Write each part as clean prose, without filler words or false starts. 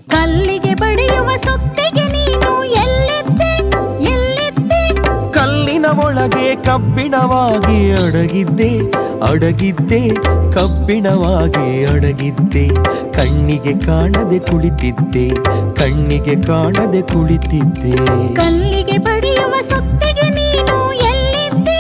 ಕಲ್ಲಿಗೆ ಬಡಿಯುವ ಸುತ್ತಿಗೆ ನೀನು ಎಲ್ಲಿದ್ದೆ ಎಲ್ಲಿದ್ದೆ? ಕಲ್ಲಿನ ಒಳಗೆ ಕಬ್ಬಿಣವಾಗಿ ಅಡಗಿದ್ದೆ ಅಡಗಿದ್ದೆ ಕಬ್ಬಿಣವಾಗಿ ಅಡಗಿದ್ದೆ. ಕಣ್ಣಿಗೆ ಕಾಣದೆ ಕುಳಿತಿದ್ದೆ ಕಣ್ಣಿಗೆ ಕಾಣದೆ ಕುಳಿತಿದ್ದೆ. ಕಲ್ಲಿಗೆ ಬಡಿಯುವ ಸುತ್ತಿಗೆ ನೀನು ಎಲ್ಲಿದ್ದೆ?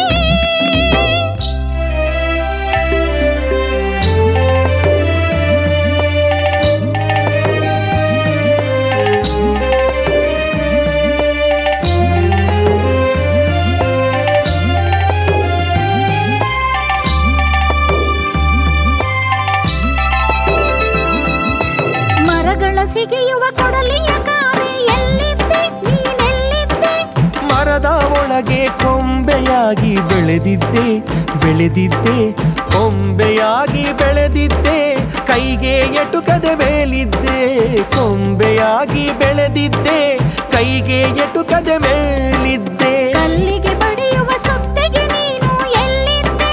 ಮರಗಳ ಸಿಗಿಯುವ ಕೊಡಲಿಯ ಕಾವೆ ಎಲ್ಲಿದ್ದೆ ನೀನೆಲ್ಲಿದ್ದೆ? ಮರದ ಒಳಗೆ ಕೊಂಬೆಯಾಗಿ ಬೆಳೆದಿದ್ದೆ ಬೆಳೆದಿದ್ದೆ ಕೊಂಬೆಯಾಗಿ ಬೆಳೆದಿದ್ದೆ. ಕೈಗೆ ಎಟುಕದೆ ಮೇಲಿದ್ದೆ ಕೊಂಬೆಯಾಗಿ ಬೆಳೆದಿದ್ದೆ ಕೈಗೆ ಎಟುಕದೆ ಮೇಲಿದ್ದೆ. ಕಲ್ಲಿಗೆ ಬಡಿಯುವ ಸುತ್ತಿಗೆ ನೀನು ಎಲ್ಲಿದ್ದೆ?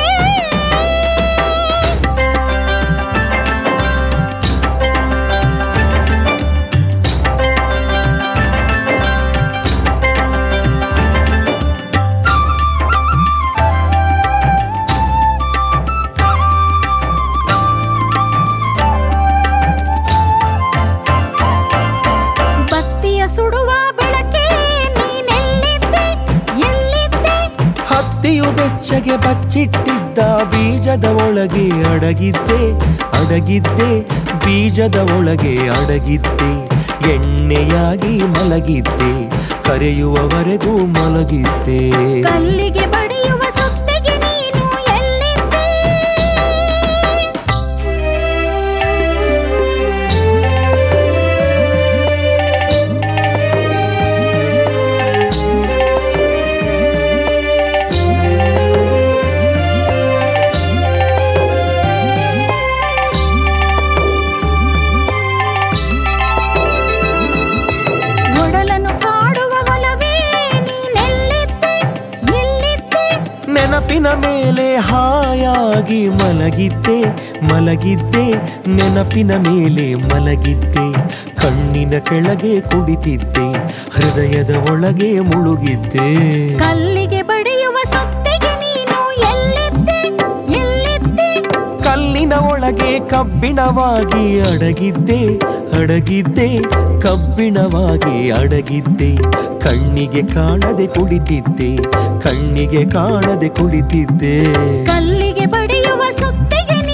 ಬತ್ತಿಯ ಸುಡುವ ಬೆಳಕೆ ನೀನೆಲ್ಲಿದ್ದೆ ಎಲ್ಲಿದ್ದೆ? ಹತ್ತಿಯು ಬೆಚ್ಚಗೆ ಬಚ್ಚಿಟ್ಟಿದ್ದ ಬೀಜದ ಒಳಗೆ ಅಡಗಿದ್ದೆ ಅಡಗಿದ್ದೆ ಬೀಜದ ಒಳಗೆ ಅಡಗಿದ್ದೆ. ಎಣ್ಣೆಯಾಗಿ ಮಲಗಿದ್ದೆ ಕರೆಯುವವರೆಗೂ ಮಲಗಿದ್ದೆ. ಕಲ್ಲಿಗೆ ಬಡಿಯುವ ಸುತ್ತಿಗೆ ನೀನು ಎಲ್ಲಿದ್ದೆ? ಒಡಲನ್ನು ಕಾಡುವ ಒಲವೇ ನೀನೆಲ್ಲಿದ್ದೆ ಎಲ್ಲಿದ್ದೆ? ನೆನಪಿನ ಮೇಲೆ ಹಾಯಾಗಿ ಮಲಗಿದ್ದೆ ಮಲಗಿದ್ದೆ ನೆನಪಿನ ಮೇಲೆ ಮಲಗಿದ್ದೆ. ಕಣ್ಣಿನ ಕೆಳಗೆ ಕುಡಿತಿದ್ದೆ ಹೃದಯದ ಒಳಗೆ ಮುಳುಗಿದ್ದೆ. ಕಲ್ಲಿಗೆ ಬಡಿಯುವ ಸುತ್ತಿಗೆ ನೀನು ಎಲ್ಲಿದ್ದೆ ಎಲ್ಲಿದ್ದೆ? ಕಲ್ಲಿನ ಒಳಗೆ ಕಬ್ಬಿಣವಾಗಿ ಅಡಗಿದ್ದೆ ಅಡಗಿದ್ದೆ ಕಬ್ಬಿಣವಾಗಿ ಅಡಗಿದ್ದೆ. ಕಣ್ಣಿಗೆ ಕಾಣದೆ ಕುಳಿತಿದ್ದೆ ಕಣ್ಣಿಗೆ ಕಾಣದೆ ಕುಳಿತಿದ್ದೆ. ಕಲ್ಲಿಗೆ ಬಡಿಯುವ ಸುತ್ತಿಗೆ